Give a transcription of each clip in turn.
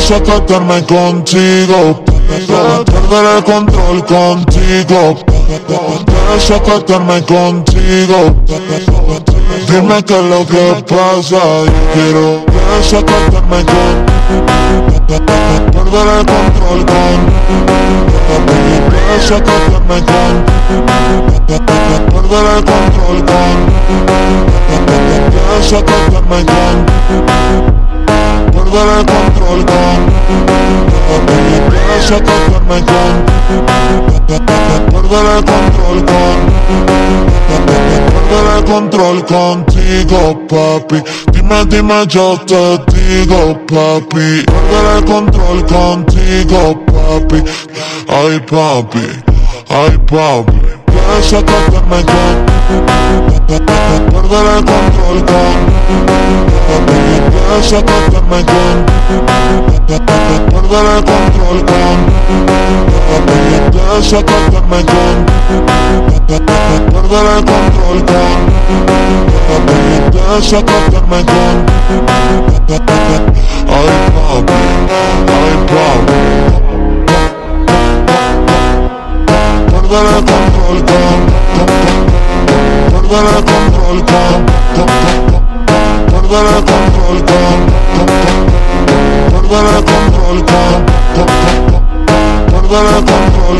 puedes acatarme contigo, perder el control contigo, puedes acatarme contigo. Dime qué es lo que pasa, yo quiero desacatarme perder el control desacatarme perder el control desacatarme perder el control desacatarme perder el control perder el control contigo, papi. Dime, yo te digo, papi. Perder el control contigo, papi. Ay, papi, ay, papi. Puedes acatarme perder el control papi. Puedes acatarme perder el control papi. Puedes acatarme perder el control papi. Puedes acatarme ay, papi, ay, papi. Perder el control perder el control perder el control perder el control perder el control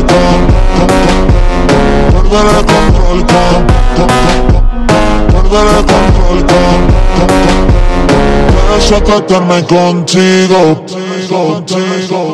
perder el control perder el control puedes acatarme contigo.